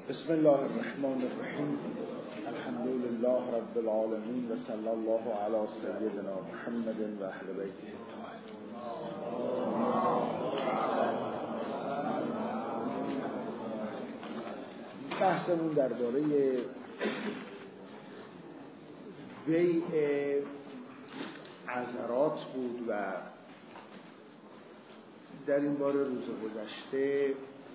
بسم الله الرحمن الرحیم. الحمد لله رب العالمین و صلی الله علی سیدنا محمد و اهل بیته الطاهرین. بحثمون درباره بیع عذرات بود و در این باره روز گذشته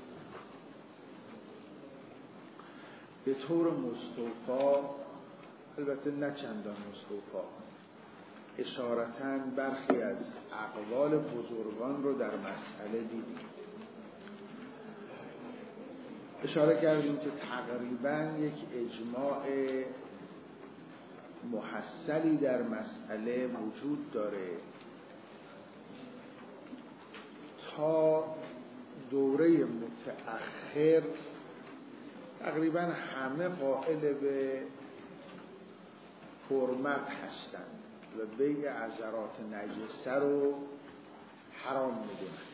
به طور مستوفا، البته نه چندان مستوفا، اشارتاً برخی از اقوال بزرگان رو در مسئله دیدیم. اشاره کردیم که تقریباً یک اجماع محصلی در مسئله وجود داره. تا دوره متأخر تقریباً همه قائل به حرمت هستند و بیع عذرات نجسه رو حرام میدونند.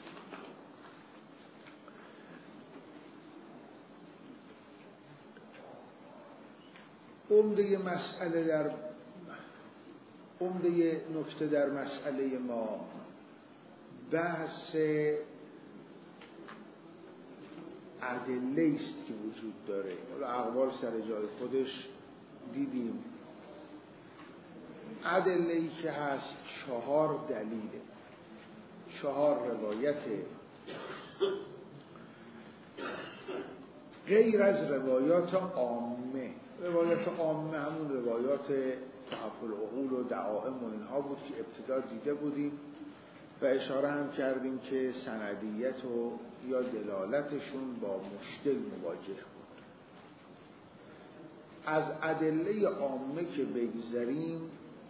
عمده نکته در مسئله ما بحث ادله است که وجود داره. اقوال سر جای خودش دیدیم. ادله‌ای که هست 4 دلیله، 4 روایت غیر از روایات عامه. روایات عامه همون روایات تحف العقول و دعائم و اینها بود که ابتدا دیده بودیم و اشاره هم کردیم که سندیت و یا دلالتشون با مشکل مواجه بود. از ادله عامه که بگذریم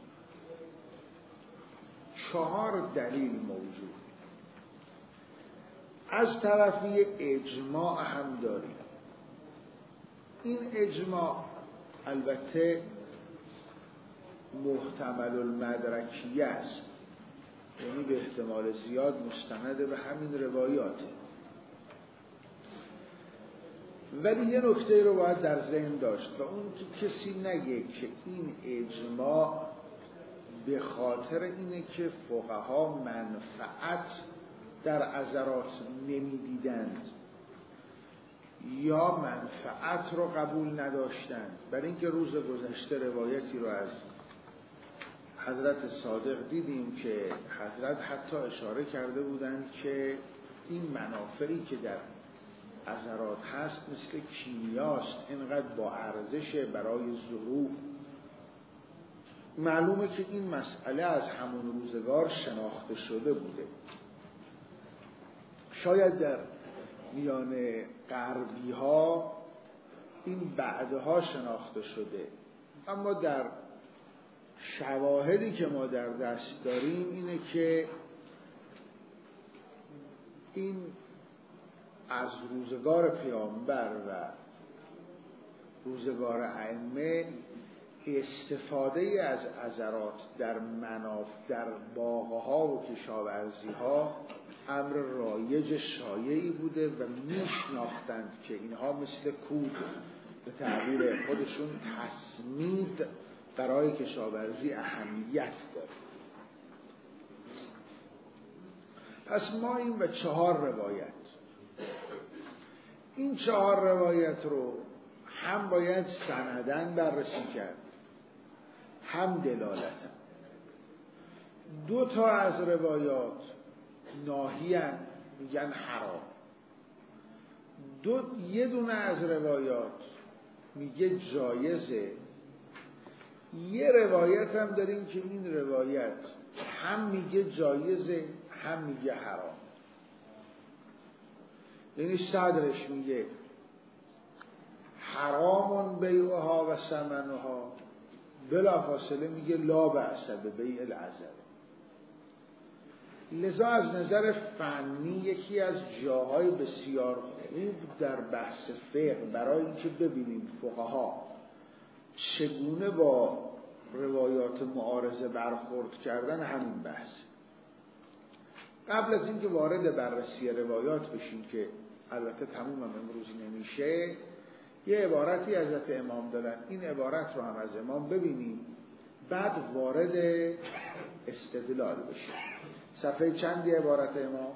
4 دلیل موجود. از طرفی اجماع هم داریم. این اجماع البته محتمل المدرکیه است، یعنی به احتمال زیاد مستند به همین روایاته. ولی یه نکته رو باید در ذهن داشت و اون که کسی نگه که این اجماع به خاطر اینه که فقها منفعت در عذرات نمیدیدند یا منفعت رو قبول نداشتند. برای اینکه روز گذشته روایتی رو از حضرت صادق دیدیم که حضرت حتی اشاره کرده بودند که این منافعی که در عذرات هست مثل کیمیاست، اینقدر با ارزش برای ظروف. معلومه که این مسئله از همون روزگار شناخته شده بوده. شاید در میان غربی ها این بعدها شناخته شده، اما در شواهدی که ما در دست داریم اینه که این از روزگار پیامبر و روزگار ائمه استفاده از عذرات در در باغ‌ها و کشاورزی‌ها امر رایج شایعی بوده و میشناختند که اینها مثل کود به تعبیر خودشون تسمید برای کشاورزی اهمیت داره. پس ما این و 4 روایت، این 4 روایت رو هم باید سندن بررسی کرد، هم دلالتن. 2 تا از روایات ناهیان، میگن حرام. یه دونه از روایات میگه جایزه. یه روایت هم داریم که این روایت هم میگه جایزه هم میگه حرام. یعنی صدرش میگه حرامون بیعها و ثمنها، بلافاصله میگه لا بأس ببیع العذر. لذا از نظر فنی یکی از جاهای بسیار خوب در بحث فقه برای اینکه ببینیم فقها چگونه با روایات معارضه برخورد کردن همین بحث. قبل از اینکه وارد بررسی روایات بشیم که البته تموم هم امروز نمیشه، یه عبارتی حضرت امام دارن، این عبارت رو هم از امام ببینیم بعد وارد استدلال بشیم. صفحه چندی عبارت امام؟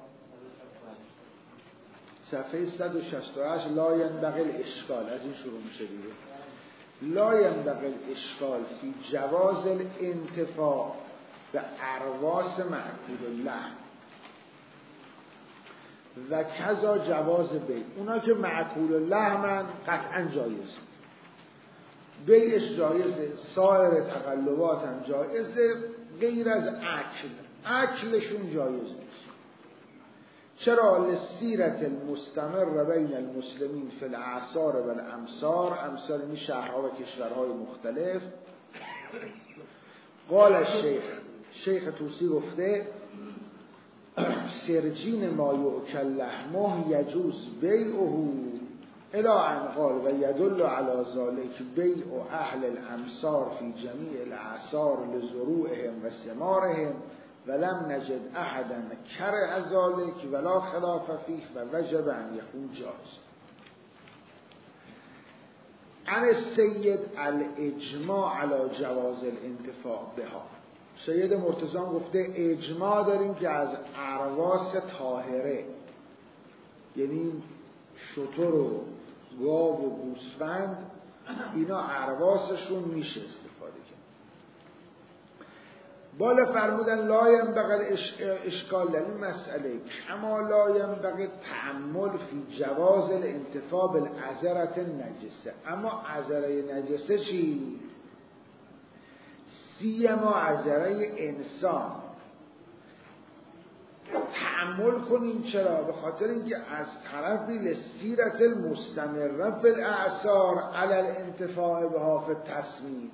صفحه 168. لا ينبغي الاشکال، از این شروع میشه دیگه. لا ينبغي الاشکال فی جواز الانتفاع به ارواس معقول اللحم و کذا جواز بیع. اونا که معقول اللحمن قطعا جایزه، بیعش جایزه، سایر تقلبات هم جایزه، غیر از اکلشون جایز نیست. چرا؟ لسیرت المستمر بین المسلمین فی الاعصار و الامصار، امصار این شهرها و کشورهای مختلف. قال شیخ توسی گفته سرجین ما یؤکل لحمه یجوز بیعه الی ان قال و یدل علی ذلک بیع اهل الامصار فی جمیع الاعصار لزروعهم و ثمارهم ولم نجد احدا کره ذلک ولا خلاف فیه و وجب ان یکون جائز. عن السید الاجماع علی جواز الانتفاع بها. سید مرتضی گفته اجماع داریم که از ارواس طاهره، یعنی شتر و گاو و گوسفند، اینا ارواسشون میشه استفاده کرد. بالا فرمودن لا ينبغي اشکال در این مسئله کما لا ينبغي تأمل فی جواز الانتفاع بالعذرة النجسه. اما عذره نجسه چی؟ سیما عذره انسان تأمل کنیم. چرا؟ به خاطر اینکه از طرفی لسیرت المستمره فی الاعصار علی الانتفاع بها فی التسمید.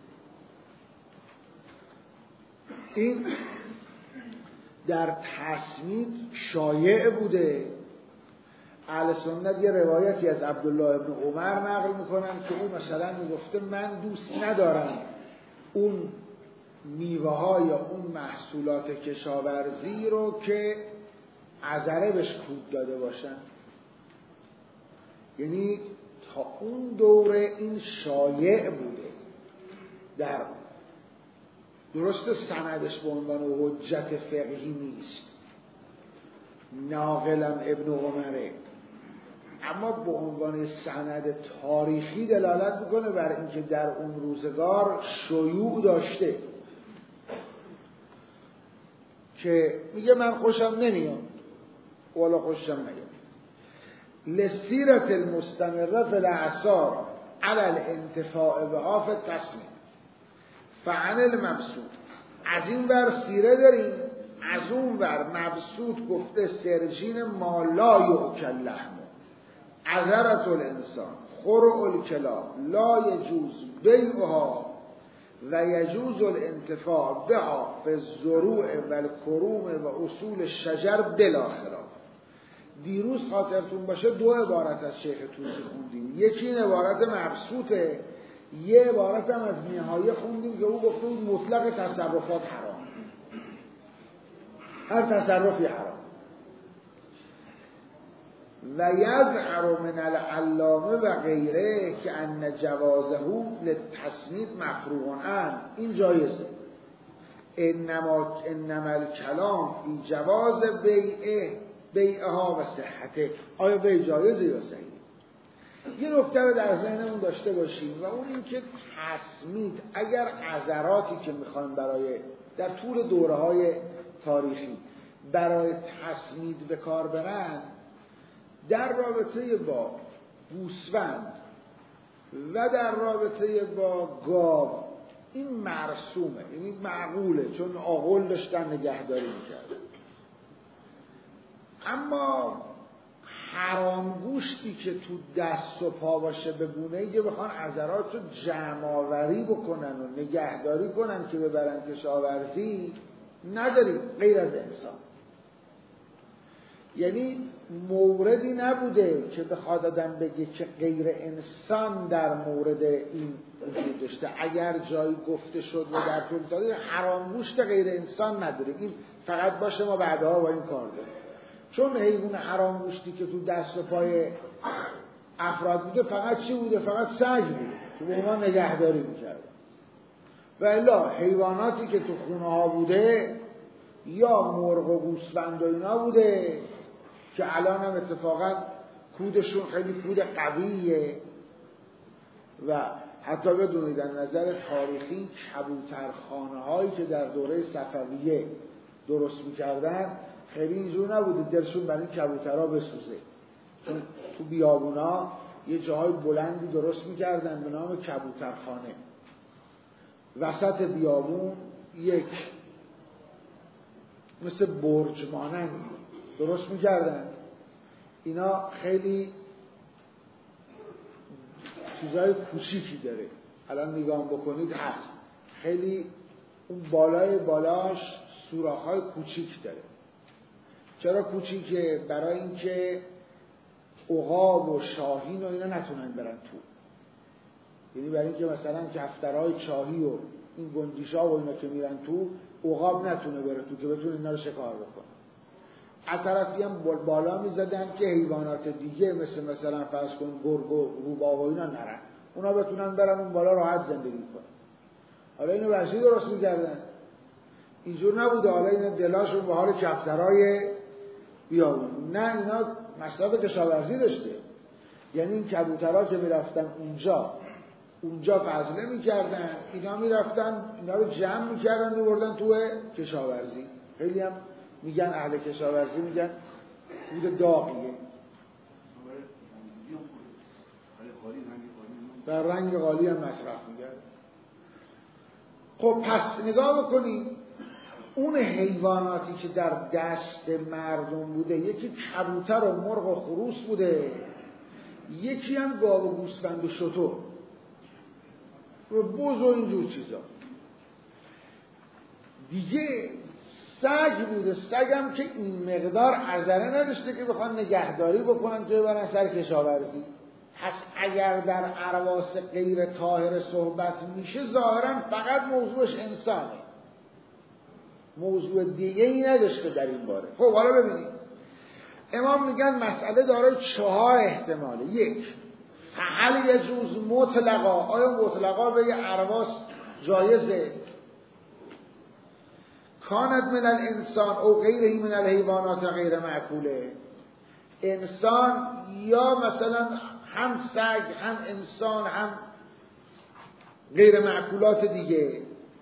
این در تسمید شایع بوده. اهل سنت یه روایتی از عبدالله ابن عمر نقل میکنن که او مثلا میگفته من دوست ندارم اون میوه ها یا اون محصولات کشاورزی رو که عذره بهش کود داده باشن. یعنی تا اون دوره این شایع بوده. در درست سندش به عنوان حجت فقهی نیست، ناقلم ابن عمره، اما به عنوان سند تاریخی دلالت میکنه بر اینکه در اون روزگار شیوع داشته که میگه من خوشم نمیاد ولا خوشم نمیاد. لسیرت المستمره فی الاعصار علی الانتفاع بها فی التسمید فعن المبسوط. از این ور سیره داریم، از اون ور مبسوط گفته سرجین ما لا یؤکل لحمه عذرة الانسان خرع الکلاب لا یجوز بیعها و یجوز الانتفاع بها فی الزروع و الکروم و اصول الشجر بلا خلاف. دیروز خاطرتون باشه دو عبارت از شیخ توسی خوندیم. یکی این عبارت مبسوطه، یه عبارت هم از نهایه خوندیم که او گفته بود مطلق تصرفات حرام، هر تصرفی حرام. و یظهر من العلامه و غیره که ان جوازه للتسمید مفروغ عنه، این جایزه. انما الکلام فی جواز بیعها و صحته. آیا بیع جایزه یا صحیح؟ یه نکته رو در ذهنمون داشته باشیم و اون این که تسمید اگر عذراتی که میخوایم برای در طول دوره‌های تاریخی برای تسمید به کار برن، در رابطه با گوسفند و در رابطه با گاو این مرسومه، یعنی معقوله، چون آغل داشتن نگهداری میکردن. اما حرام گوشتی که تو دست و پا باشه به گونه‌ای که بخوان عذرات رو جمع‌آوری بکنن و نگهداری کنن که ببرن کشاورزی، نداریم غیر از انسان. یعنی موردی نبوده که بخواد آدم بگه که غیر انسان در مورد این وجود داشته. اگر جایی گفته شد و در طول تاریخ حرام گوشت غیر انسان نداره، این فقط باشه ما بعدها با این کار داریم. چون حیوان حرام گوشتی که تو دست و پای افراد بوده فقط چی بوده؟ فقط سگ بوده که به عنوان نگهداری میکرده. و الا حیواناتی که تو خونه ها بوده یا مرغ و گوسفند و اینا بوده که الان هم اتفاقا کودشون خیلی کود قویه و حتی بدونید در نظر تاریخی کبوترخانه هایی که در دوره صفویه درست میکردن خیلی اینجور نبوده دلشون برای این کبوترها بسوزه، چون تو بیابونا یه جاهای بلندی درست میکردن به نام کبوترخانه، وسط بیابون یک مثل برج مانند درست میکردن. اینا خیلی چیزای کوچیکی داره، الان نگاه بکنید هست، خیلی اون بالاش سوراخ‌های کوچیک داره. چرا کوچیکه؟ برای اینکه عقاب و شاهین و اینا نتونن برن تو، یعنی برای اینکه مثلا کفترهای چاهی و این گنجیشا و اینا که میرن تو، عقاب نتونه بره تو که بتونه اینا رو شکار بکنه. از طرفی هم بالا میزدن که حیوانات دیگه مثلا فرض کن گرگ و روباه و اینا نرن، اونا بتونن برن اون بالا راحت زندگی کنن. حالا اینو ورشی درست میکردن، اینجور نبوده حالا اینا دلاشون به حال کفترهای بیابون. نه، اینا مصرف کشاورزی داشته، یعنی این کبوترها که میرفتن اونجا فضله میکردن، اینا میرفتن اینا رو جمع میکردن میبردن تو کشاورزی. خیلی هم میگن اهل کشاورزی میگن بود داغیه در رنگ قالی هم مصرف میکرد. خب پس نگاه بکنید اون حیواناتی که در دست مردم بوده، یکی کبوتر و مرغ و خروس بوده، یکی هم گاو و گوسفند و شتر و بز و اینجور چیزا. دیگه سگ بوده، سگ هم که این مقدار عذره نداشته که بخوان نگهداری بکنن که ببرن سر کشاورزی. پس اگر در ارواس غیر طاهر صحبت میشه ظاهرا فقط موضوعش انسانه، موضوع دیگه ای نداشته در این باره. خب حالا ببینید امام میگن مسئله دارای 4 احتماله. 1 فعل یجوز مطلقا، آیا مطلقا به یه ارواس جایزه؟ کانت من الانسان او غیره من الحیوانات غیر معقوله، انسان یا مثلا هم سگ هم انسان هم غیر معقولات دیگه.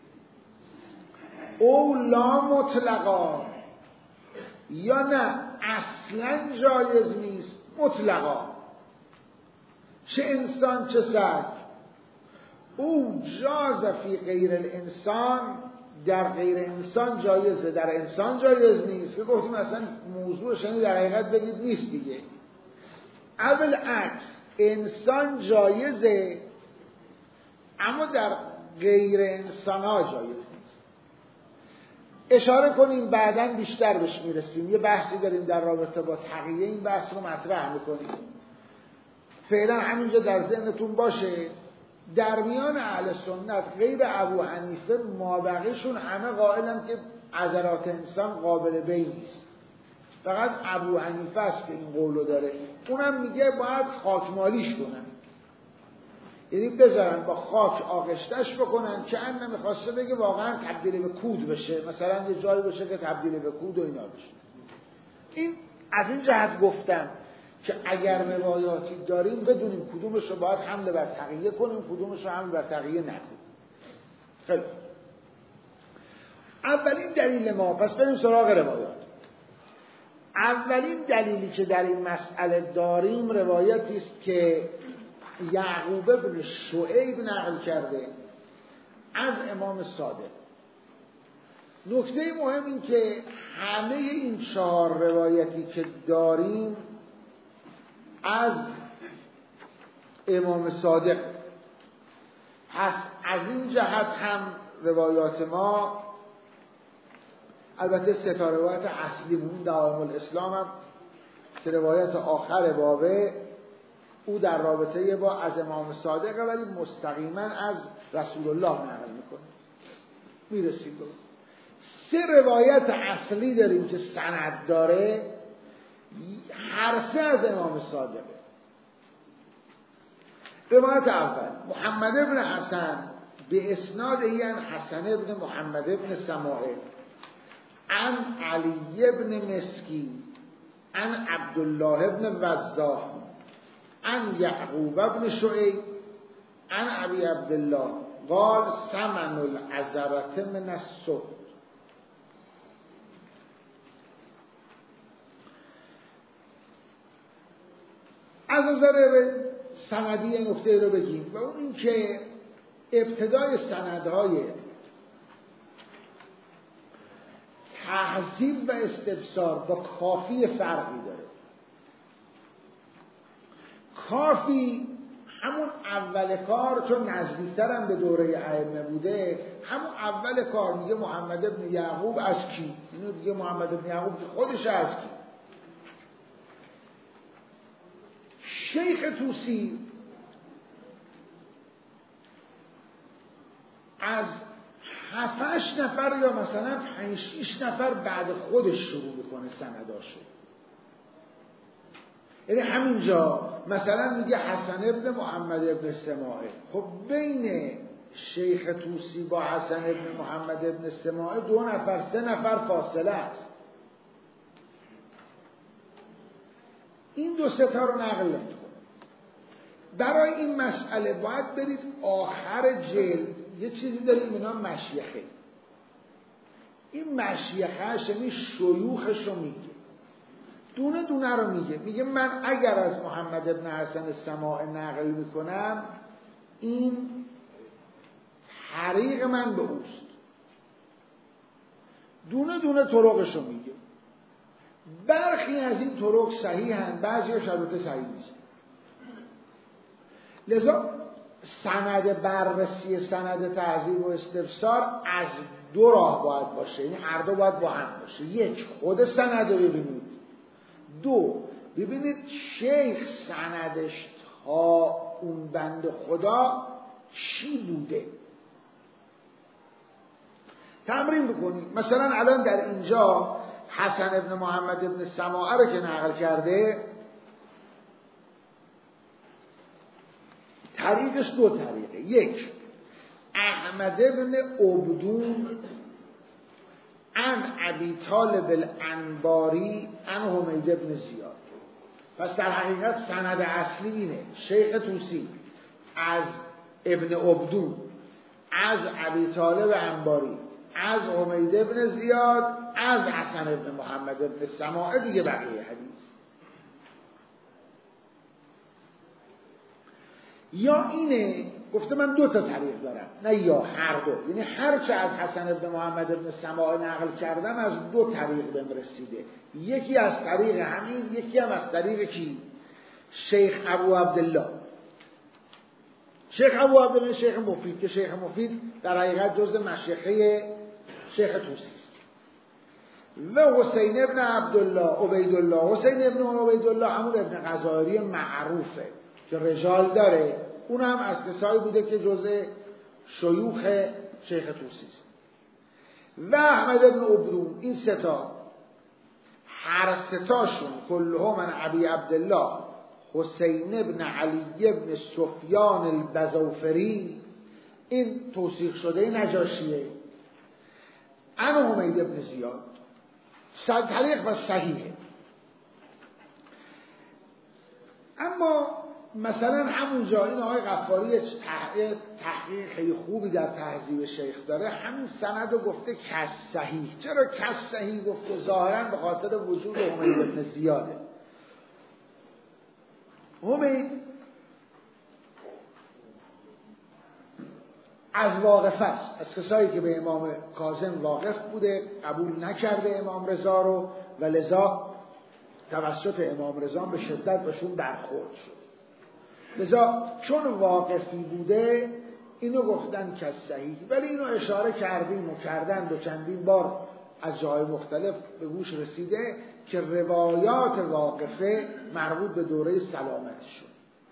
او لا مطلقا، یا نه اصلا جایز نیست مطلقا، چه انسان چه سگ. او جاز فی غیر الانسان، در غیر انسان جایزه، در انسان جایز نیست. که گفتیم اصلا موضوع شنی در حقیقت بگید نیست دیگه. اول عکس انسان جایزه اما در غیر انسان ها جایز نیست. اشاره کنیم بعداً بیشتر بهش میرسیم، یه بحثی داریم در رابطه با تقیه، این بحث رو مطرح میکنیم. فعلا همینجا در ذهنتون باشه در میان اهل سنت غیر ابو حنیفه مابقیشون همه قائلن که عضلات انسان قابل بی نیست. فقط ابو حنیفه است که این قولو داره، اونم میگه باید خاکمالیش کنن، یعنی بذارن با خاک آغشتش بکنن که ان نمیخواسته بگه واقعا تبدیل به کود بشه، مثلا یه جایی باشه که تبدیل به کود و اینا بشه. این از این جهت گفتم که اگر روایاتی داریم بدونیم کدومش رو باید حمله بر تقیه کنیم، کدومش رو حمله بر تقیه نکنیم. خیلی اولین دلیل ما، پس بریم سراغ روایات. اولین دلیلی که در این مسئله داریم روایتی است که یعقوب ابن شعیب نقل کرده از امام صادق. نکته مهم این که همه این 4 روایتی که داریم از امام صادق، پس از این جهت هم روایات ما، البته 3 تا روایت اصلی مون دعائم الاسلام هم که روایت آخر بابه او در رابطه با از امام صادق ولی مستقیما از رسول الله نقل میکنه. میرسیم به 3 روایت اصلی داریم که سند داره، هر 3 از امام صادقه. روایت اول محمد ابن حسن به اسناد این حسن ابن محمد ابن سماعه عن علی ابن مسکین عن عبدالله ابن وضاح عن یعقوب ابن شعیب عن ابی عبدالله قال ثمن العذرة من السد. از نظر سندی این نکته رو بگیم و اون این که ابتدای سندهای تهذیب و استفسار با کافی فرقی داره. کافی همون اول کار، چون نزدیکتر هم به دوره ائمه بوده، همون اول کار میگه محمد ابن یعقوب از کی؟ اینو دیگه محمد ابن یعقوب که خودش از کی؟ شیخ طوسی از 7-8 نفر یا مثلا 5-6 نفر بعد خودش شروع میکنه سنداشو. یعنی همینجا مثلا میگه حسن ابن محمد ابن سماعه، خب بین شیخ طوسی با حسن ابن محمد ابن سماعه 2-3 نفر فاصله است. این 2-3 تا رو نقل نمی‌کنه. برای این مسئله باید برید آخر جلد، یه چیزی داریم اینا مشیخه. این مشیخه یعنی شیوخش رو میگه، دونه دونه رو میگه من اگر از محمد ابن حسن سماعه نقل میکنم این طریق من به اوست، دونه دونه طرقش رو میگه. برخی از این طرق صحیحن، بعضی شروط صحیح نیست. لذا سند بررسی سند تهذیب و استفسار از 2 راه باید باشه، یعنی هر دو باید با هم باشه. 1 خود سند رو ببینید، 2 ببینید شیخ سندش تا اون بند خدا چی بوده. تمرین بکنید. مثلا الان در اینجا حسن ابن محمد ابن سماعه رو که نقل کرده، طریقش 2 طریقه. 1 احمد ابن عبدون عن ابی طالب الانباری عن حمید ابن زیاد. پس در حقیقت سند اصلی اینه: شیخ طوسی از ابن عبدون، از ابی طالب انباری، از حمید ابن زیاد، از حسن ابن محمد ابن سماعه، دیگه بقیه حدیث. یا اینه گفته من 2 تا طریق دارم، نه یا هر دو، یعنی هر چه از حسن ابن محمد ابن سماعه نقل کردم از 2 طریق بهم رسیده. یکی از طریق همین، یکی هم از طریق کی؟ شیخ ابو عبدالله. شیخ ابو عبدالله شیخ مفید، که شیخ مفید در حقیقت جزء مشیخه شیخ طوسی است. و حسین ابن عبدالله عبیدالله. حسین ابن عبیدالله همون ابن غزاری معروفه که رجال داره، اون هم از کسایی بوده که جزء شیوخ شیخ طوسی است. و احمد ابن عبدون. این 3 تا، هر 3 تاشون کلهم من ابی عبدالله حسین ابن علی ابن سفیان البزوفری، این توثیق شده نجاشیه، عن حمید ابن زیاد. طریق و صحیحه. اما مثلا همونجا این آقای غفاری تحقیق خیلی خوبی در تهذیب شیخ داره، همین سند رو گفته کس صحیح. چرا کس صحیح گفته؟ ظاهرا به خاطر وجود حمید ابن زیاده. حمید از واقف است، از کسایی که به امام کاظم واقف بوده، قبول نکرده امام رضا رو و لذا توسط امام رضا به شدت بهشون برخورد شد. لذا چون واقفی بوده اینو گفتن که صحیح، ولی اینو اشاره کردیم و کردن 2 چندین بار از جای مختلف به گوش رسیده که روایات واقفه مربوط به دوره سلامتی شد.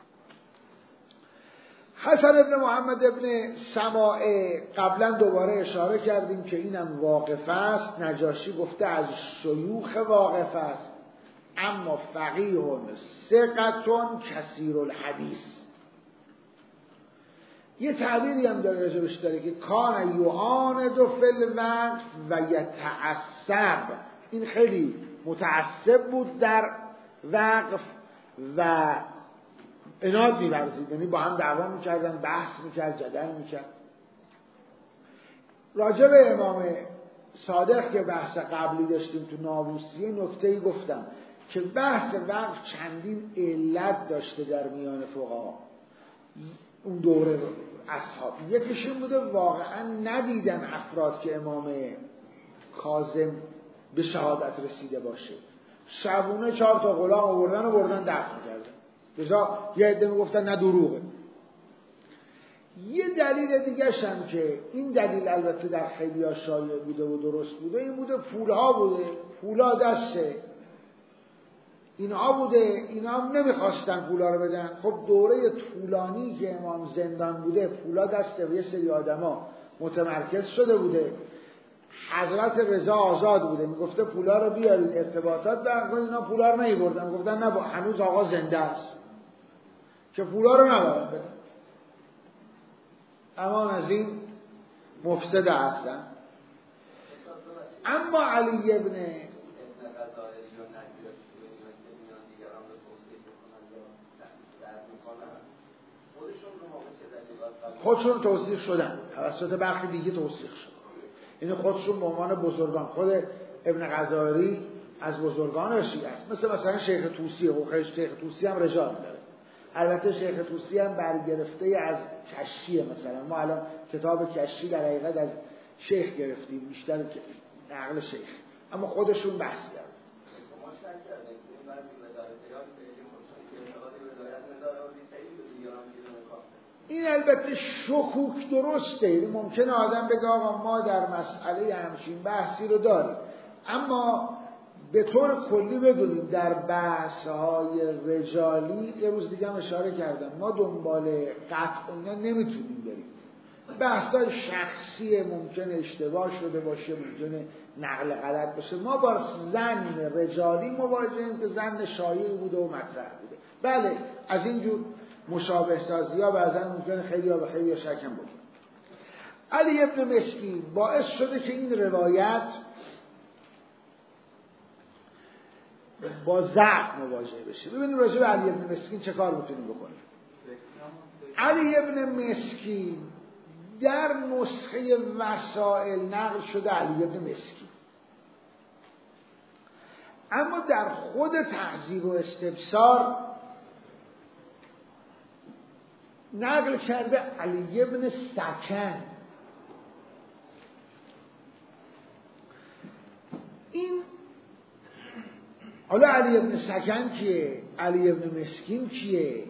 حسن ابن محمد ابن سماعه قبلا دوباره اشاره کردیم که اینم واقف است. نجاشی گفته از شیوخ واقف است، اما فقیه ثقة کثیر الحدیث. یه تعبیری هم داره راجبش داره که کان یعاند فی الوقف و یتعصب، این خیلی متعصب بود در وقف و عناد می‌ورزید، یعنی با هم دعوا می‌کردن، بحث می‌کرد، جدل می‌کرد. راجب امام صادق که بحث قبلی داشتیم تو ناووسیه نکته‌ای گفتم که بحث وقف چندین علت داشته در میان فقها اون دوره اصحاب. یکیش این بوده واقعا ندیدن افراد که امام کاظم به شهادت رسیده باشه، شبونه 4 تا غلام آوردن و بردن دفن کردن، بجا یه عده میگفتن نه دروغه. یه دلیل دیگه هم که این دلیل البته در خیلی‌ها شایع بوده و درست بوده این بوده پولها بوده، پولها دسته اینها بوده، اینا هم نمیخواستن پولا رو بدن. خب دوره طولانی که امام زندان بوده پولا دسته و یه سری آدما متمرکز شده بوده. حضرت رضا آزاد بوده، میگفته پولا رو بیارید ارتباطات برقرار، اینا پولا رو نمیبردن، میگفتن نه هنوز آقا زنده است که پولا رو نبرن بدن. امان از این مفسد هستن. اما علی ابن خودشون توصیف شدن، توسط برخی دیگه توصیف شد، یعنی خودشون به عنوان بزرگان. خود ابن غزالی از بزرگان شیعه است، مثلا شیخ طوسی. و شیخ طوسی هم رجال داره. البته شیخ طوسی هم برگرفته از کشیه. مثلا ما الان کتاب کشی در حقیقت از شیخ گرفتیم، بیشتر نقل شیخ، اما خودشون بحث کرد. این البته شکوک درسته، یعنی ممکنه آدم بگه آقا ما در مسئله همچین بحثی رو داریم، اما به طور کلی بدونیم در بحث‌های رجالی، یه روز دیگه هم اشاره کردم، ما دنبال قطع اینا نمیتونیم بریم. بحث‌های شخصی ممکنه اشتباه شده باشه، ممکنه نقل غلط باشه. ما با ظن رجالی مواجهیم که ظن شایعی بوده و مطرح بوده. بله از اینجور مشابه سازی ها بعضا ممکنه خیلی ها به خیلی ها شکم بود. علی ابن مسکین باعث شده که این روایت با ضعف مواجه بشه. ببینیم راجع به علی ابن مسکین چه کار میتونیم بکنیم. علی ابن مسکین در نسخه وسائل نقل شده علی ابن مسکین، اما در خود تهذیب و استبصار نقل کرده علی ابن سکن. این حالا علی ابن سکن کیه؟ علی ابن مسکین کیه؟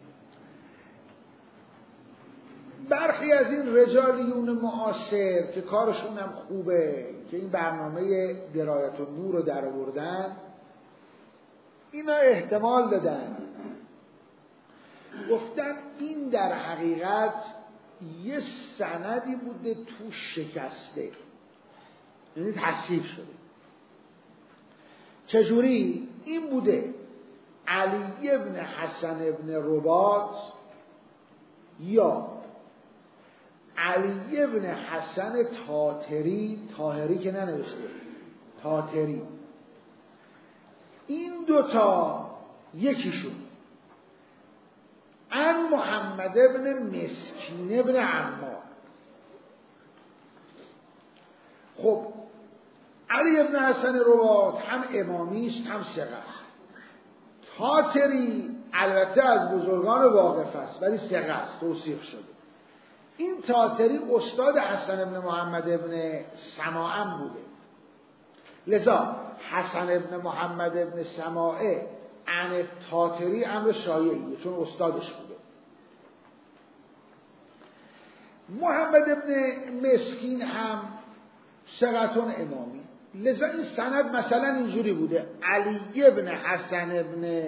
برخی از این رجالیون معاصر که کارشون هم خوبه که این برنامه درایت النور رو در آوردن، اینا احتمال دادن، گفتن این در حقیقت یه سندی بوده تو شکسته، یعنی تصحیح شده. چجوری؟ این بوده علی ابن حسن ابن رباط یا علی ابن حسن طاهری که ننوشته، طاهری، این دوتا یکیشون ان محمد ابن مسکین ابن عمار. خب علی ابن حسن رباط هم امامیست هم ثقه است. طاهری البته از بزرگان واقف است ولی ثقه است، توصیف شده. این طاهری استاد حسن ابن محمد ابن سماعه بوده، لذا حسن ابن محمد ابن سماعه عن طاهری امر شایعیه چون استادش بوده. محمد ابن مسکین هم ثقتون امامی، لذا این سند مثلا اینجوری بوده علی ابن حسن ابن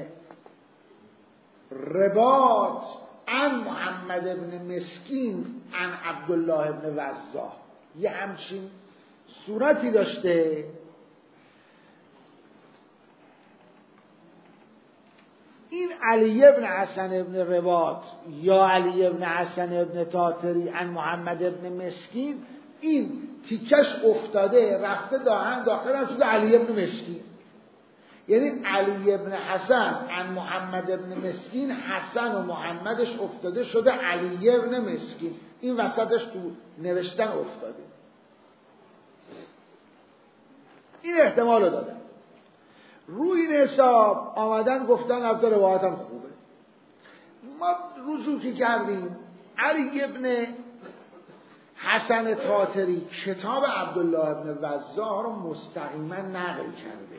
رباط عن محمد ابن مسکین عن عبدالله ابن وضاح، یه همچین صورتی داشته. این علی ابن حسن ابن رباط یا علی ابن حسن ابن تاتری عن محمد ابن مسکین، این تیکش افتاده رفته داخل هم شده علی ابن مسکین. یعنی علی ابن حسن عن محمد ابن مسکین، حسن و محمدش افتاده شده علی ابن مسکین، این وسطش تو نوشتن افتاده. این احتمال رو دادن. روی این حساب آمدن گفتن البته روایتم خوبه. ما رجوع که کردیم علی ابن حسن تاتری کتاب عبدالله ابن وزاح رو مستقیما نقل کرده،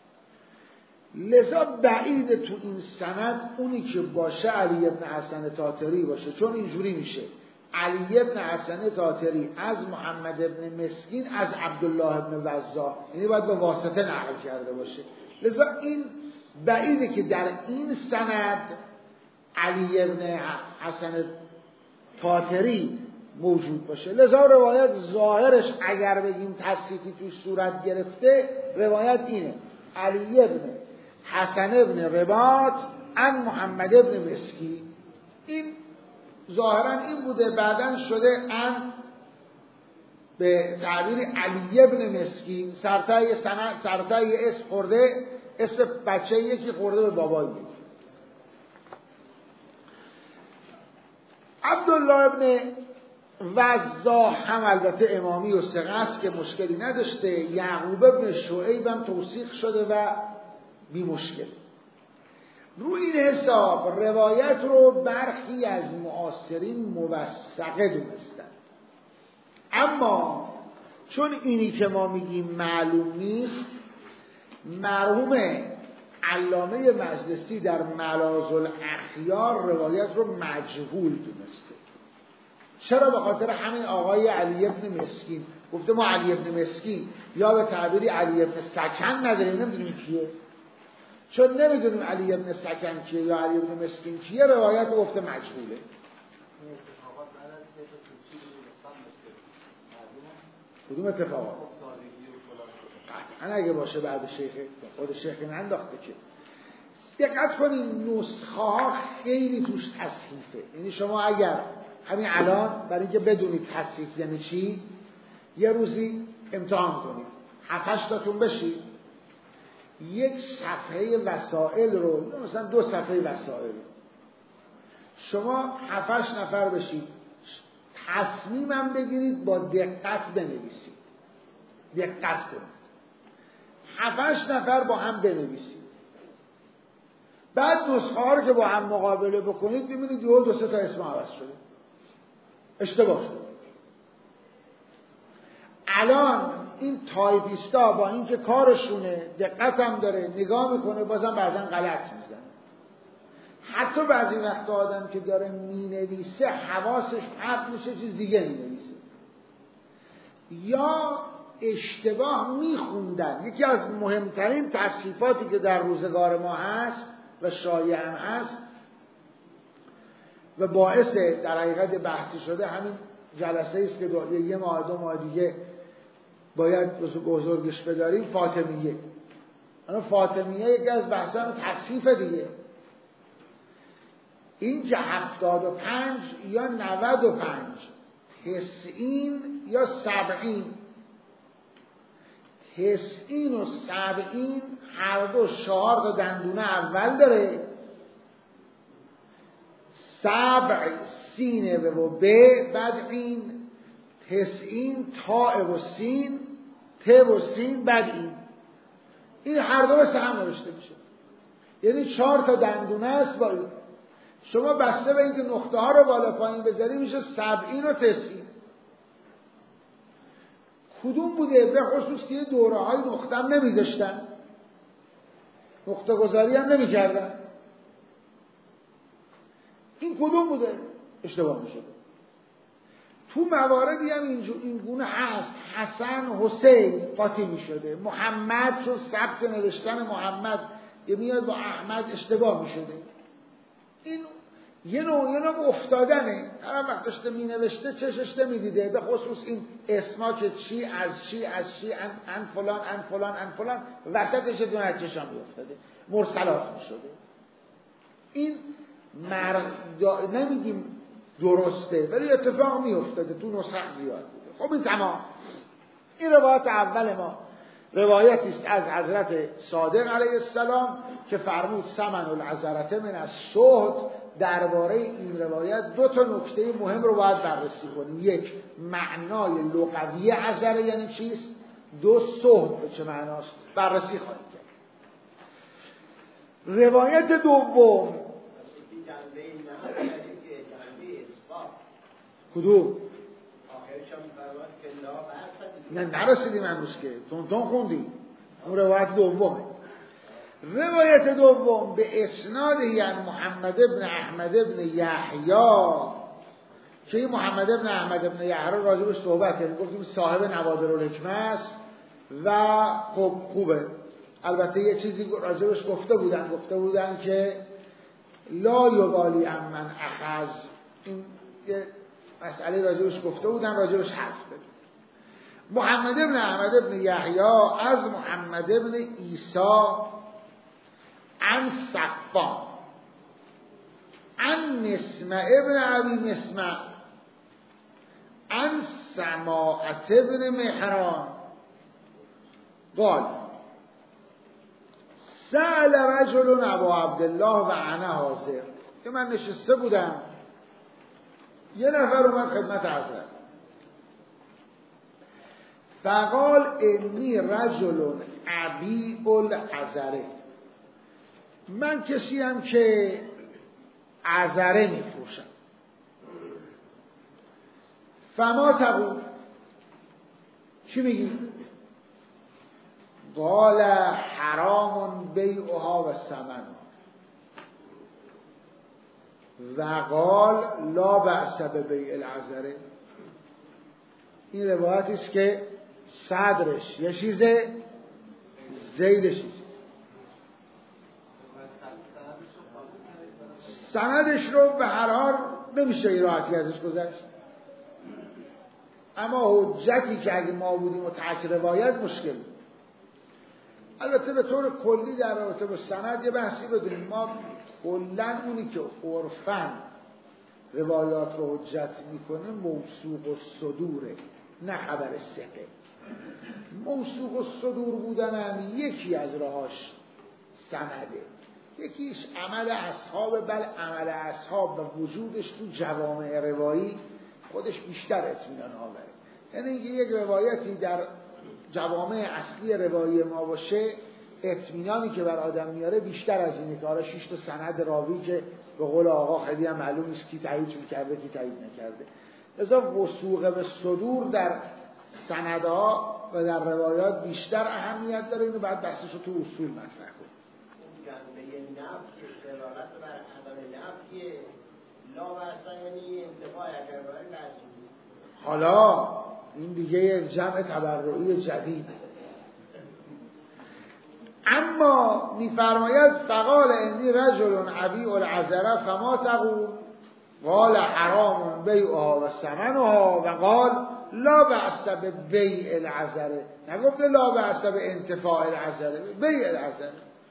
لذا بعید تو این سند اونی که باشه علی ابن حسن تاتری باشه، چون اینجوری میشه علی ابن حسن تاتری از محمد ابن مسکین از عبدالله ابن وزاح، یعنی باید به واسطه نقل کرده باشه. لذا این بعیده که در این سند علی ابن حسن تاتری موجود باشه. لذا روایت ظاهرش اگر بگیم تصحیحی توش صورت گرفته، روایت اینه علی ابن حسن ابن رباط عن محمد ابن مسکین، این ظاهرا این بوده، بعدن شده عن به تعبیر علی ابن مسکین، سرتای اسم خورده، اسم بچه یکی خورده به بابای یکی. عبدالله ابن وزاح هم البته امامی و ثقه است که مشکلی نداشته، یعقوب ابن شعیب هم توثیق شده و بی مشکل. روی این حساب روایت رو برخی از معاصرین موثقه دونستند، اما چون اینی که ما میگیم معلوم نیست، مرحوم علامه مجلسی در ملاذ الاخیار روایت رو مجهول دونسته. چرا؟ به خاطر همین آقای علی ابن مسکین. گفته ما علی ابن مسکین یا به تعبیری علی ابن سکن نداریم، نمیدونیم کیه. چون نمیدونیم علی ابن سکن کیه یا علی ابن مسکین کیه، روایت رو گفته مجهوله. کدوم اتفاقات؟ قطعا اگه باشه بعد شیخ، خود شیخ ننداخته که. دقت کنید نسخه ها خیلی توش تصحیفه. یعنی شما اگر همین الان برای اینکه بدونید تصحیف یعنی چی، یه روزی امتحان کنید، 7-8 تاتون بشید، یک صفحه وسائل رو، مثلا 2 صفحه وسائل رو شما 7-8 نفر بشید، تصمیمم بگیرید با دقت بنویسید، دقت کنید، 7-8 نفر با هم بنویسید، بعد نسخه ها رو که با هم مقابله بکنید ببینید 2-3 تا اسم عوض شده، اشتباه شده. الان این تایپیستا با اینکه کارشونه، دقت هم داره، نگاه میکنه، بازم بعضا غلط میزنه. حتی بعضی وقت آدم که داره مینویسه حواسش پرت میشه، چیز دیگه مینویسه، یا اشتباه میخوندن. یکی از مهمترین تصحیفاتی که در روزگار ما هست و شایع هم هست و باعث در حقیقت بحثی شده همین جلسه است که یه ماه 2 ماه دیگه باید بزرگش بداریم، فاطمیه. اما فاطمیه یکی از بحثان تصحیف دیگه. این که 75 یا 95 90 یا 70، 90 و 70 هر دو 4 تا دندونه اول داره، 7 سین و ب، بعد این 90 تاء و سین، ت و سین، بعد این هر دو مثل هم نوشته میشه، یعنی 4 تا دندونه است با این. شما بسته به اینکه نقطه ها رو بالا پایین بذاری میشه 70 و 90. کدوم بوده؟ به خصوص که دوره های نقطه هم نمیذاشتن، نقطه گذاری هم نمیکردن. این کدوم بوده؟ اشتباه میشه. تو مواردی هم این گونه هست، حسن حسین قاطی میشده، محمد چون ثبت نوشتن محمد یه میاد با احمد اشتباه میشده. این یه نوع افتادنه. هر وقت داشته می نوشته چشش نمیدیده، به خصوص این اسما که چی از چی ان فلان وسطش دونه از چشم بیفتاده، مرسلات می شده. این نمیگیم درسته ولی اتفاق میافتاده، تو نسخ زیاد بوده. خب این تمام. این روایت اول ما روایتی است از حضرت صادق علیه السلام که فرمود ثمن العذرة من السهد. درباره این روایت دو تا نکته مهم رو باید بررسی کنیم. یک، معنای لغوی عذره یعنی چیست؟ دو، سهد به چه معناست؟ بررسی خواهیم کرد. روایت دوم کدوم؟ نه نرسیدیم امروز که تون خوندیم. اون روایت دومه. روایت دوم به اسناد یعنی محمد ابن احمد ابن یحیی که این محمد ابن احمد ابن یحیی رو راجبش صحبت کردیم، گفتیم صاحب نوادر الحکمه است و خب خوبه. البته یه چیزی راجبش گفته بودن که لا یبالی امن اخذ، این یه مسئله راجبش گفته بودن، راجبش حرف بزنیم. محمد ابن احمد ابن یحیی از محمد ابن عیسی عن صفان عن مسمع ابن ابی مسمع عن سماعة ابن مهران قال سأل رجل ابا عبدالله و انا حاضر، که من نشسته بودم یه نفر اومد خدمت حضرت فقال انی رجل ابیع العذره، من کسیم که عذره میفروشم. فما تقول، چی میگی؟ قال حرام بیعها و ثمنها و قال لا بأس ببیع العذره. این روایتی است که صدرش یه چیزه، ذیلش سندش رو به هر حال نمیشه راحتی ازش گذشت، اما حجتی که اگه ما بودیم و ترک روایت مشکل. البته به طور کلی در رابطه با سند یه بحثی بدونیم، ما کلن اونی که عرفاً روایات رو حجت میکنه موثوق الصدوره، نه خبر ثقه. موثوق الصدور بودن هم یکی از راهاش سنده، یکیش عمل اصحاب، بل عمل اصحاب و وجودش تو جوامع روایی خودش بیشتر اطمینان آوره. یعنی اینکه یک روایتی در جوامع اصلی روایی ما باشه، اطمینانی که بر آدم میاره بیشتر از اینه که حالا 6 تا سند راوی که به قول آقا خیلی هم معلوم نیست کی تایید کرده کی تایید نکرده. لذا وثوق به صدور در سندها و در روایات بیشتر اهمیت داره. اینو بعد بحثش رو تو اصول مطرح کنیم. جنبه نفی دلالت بر عدم نفی لا واسه یعنی انتفاع اگر برای لازم. حالا این دیگه جمع تبرعی جدیده. اما میفرماید فقال انی رجل ابیع العذره فما تقول قال حرام بیعها و ثمنها و قال لا بأس ببیع العذره، نگفته لا بأس به انتفاع العذره، بیع العذره.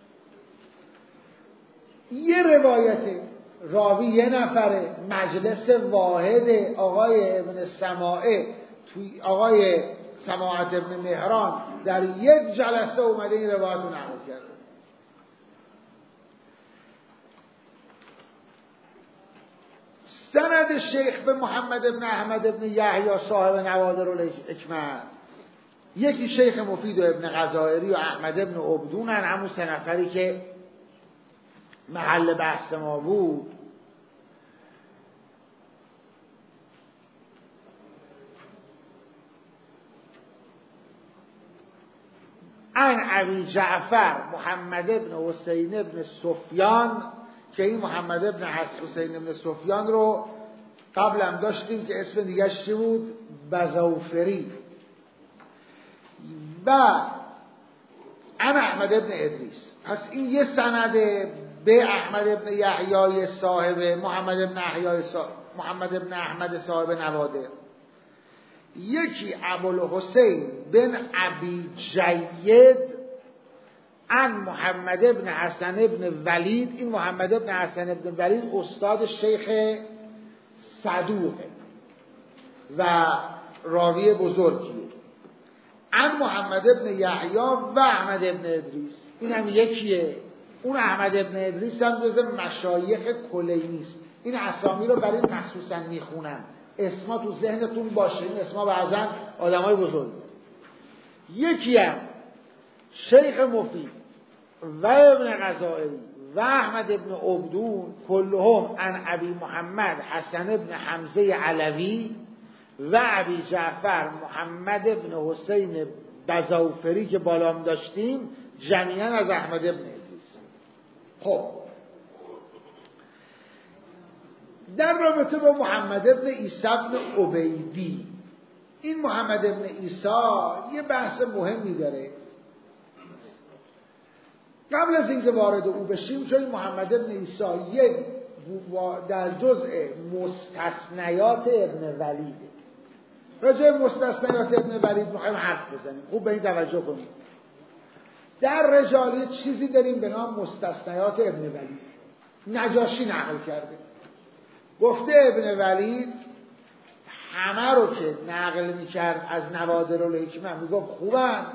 یه روایت راوی یه نفره، مجلس واحد آقای ابن سماعه توی آقای سماعة ابن مهران در یک جلسه اومده این روایت رو نقل کرده. سند شیخ به محمد ابن احمد ابن یحیی صاحب نوادر الحکمه، یکی شیخ مفید و ابن غزائری و احمد ابن عبدونن، همون سه نفری که محل بحث ما بود. عن ابی جعفر محمد ابن حسین ابن سفیان، که این محمد ابن حسین ابن سفیان رو قبل هم داشتیم که اسم دیگه چی بود؟ بزوفری. و عن احمد ابن ادریس. پس این یه سنده به احمد ابن یحیی صاحب محمد ابن احمد صاحب نوادر. یکی ابوالحسین بن ابی جید عن محمد ابن حسن ابن ولید. این محمد ابن حسن ابن ولید استاد شیخ صدوقه و راوی بزرگیه. عن محمد ابن یحیی و احمد ابن ادریس. این هم یکیه. اون احمد ابن ادریس هم جز مشایخ کلینی است. این اسامی رو برای مخصوصا میخونن، اسما تو ذهنتون باشه، این اسما بعضا آدمای بزرگ. یکی هم شیخ مفید و ابن غزائری و احمد ابن عبدون کلهم عن ابی محمد حسن ابن حمزه علوی و ابی جعفر محمد ابن حسین بزوفری که بالام داشتیم، جمیعا از احمد ابن ادریس. خب در رابطه با محمد ابن عیسی ابن عبیدی، این محمد ابن عیسی یه بحث مهمی داره. قبل از اینکه وارد او بشیم، چون محمد ابن عیسی یک در جزء مستثنیات ابن ولیده. راجع مستثنیات ابن ولید میخوایم حرف بزنیم، خوب به این توجه کنیم. در رجال یه چیزی داریم به نام مستثنیات ابن ولید. نجاشی نقل کرده، گفته ابن ولید همه رو که نقل میکرد از نوادر الحکمه میگفت خوبن،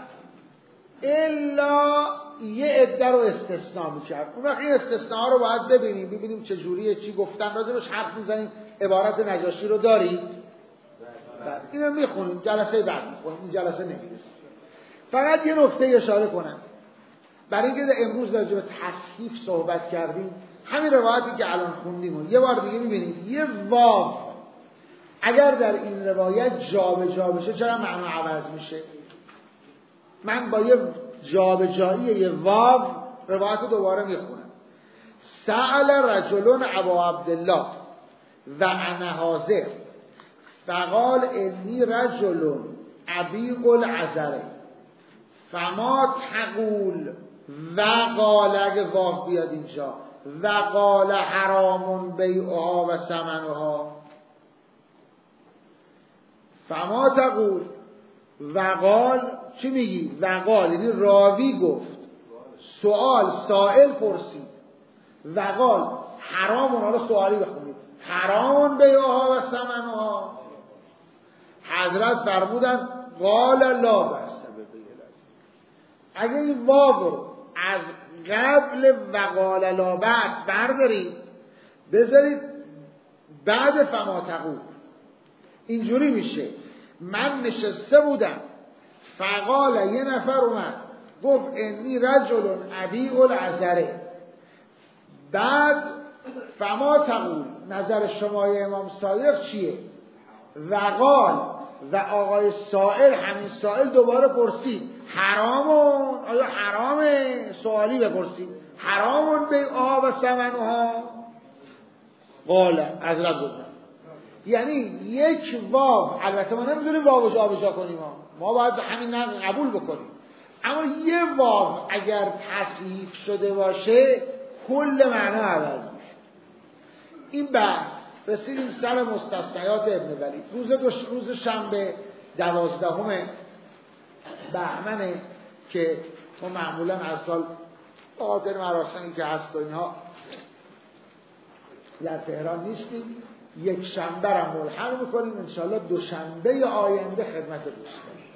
الا یه عده رو استثناء میکرد. اون وقت این استثناء رو باید ببینیم چه جوریه، چی گفتن، راجبش حرف میزنیم. عبارت نجاشی رو دارید؟ اینو میخونیم، جلسه بعد میخونیم، این جلسه نمیرسیم. فقط یه نکته اشاره کنم، برای اینکه امروز راجع به تصحیف صحبت کردیم، همین روایتی که الان خوندیم یه بار دیگه میبینید. یه واو اگر در این روایت جابجا بشه چرا معنا عوض میشه؟ من با یه جابجایی یه واو روایت رو دوباره میخونم. سأل رجل ابا عبدالله و انا حاضر فقال انی رجل ابیع العذره فما تقول و قال، اگه واو بیاد اینجا، و قال حرام بیعها و ثمنها. فما تقول و قال چی میگی؟ و قال یعنی راوی گفت، سوال سائل پرسید، و قال حرام، اونها رو سوالی بخونید، حرام بیعها و ثمنها. حضرت فرمودن قال لا بأس. اگه این واو رو از قبل و قال لا بأس بردارید بذارید بعد فما تقول، اینجوری میشه من نشسته بودم فقال، یه نفر اومد گفت انی رجل ابیع العذره، بعد فما تقول نظر شمای امام صادق چیه؟ و قال، و آقای سائل، همین سائل دوباره پرسید حرامون، آیا حرامه؟ سوالی بپرسید حرامون بیعها و ثمنها. قال، حضرت گفتن. یعنی یک واو، البته ما نمیدونیم واو جابجا کنیم، ما باید همین نقل قبول بکنیم، اما یه واو اگر تصحیح شده باشه کل معنا عوض میشه. این بحث رسیدیم سر مستثنیات ابن ولید. روز شنبه 12 بهمنه که ما معمولا هر سال خاطر مراسمی که هست و اینها در تهران نیستیم، یک شنبه را ملحق میکنیم، انشاءالله دوشنبه آینده خدمت دوستان.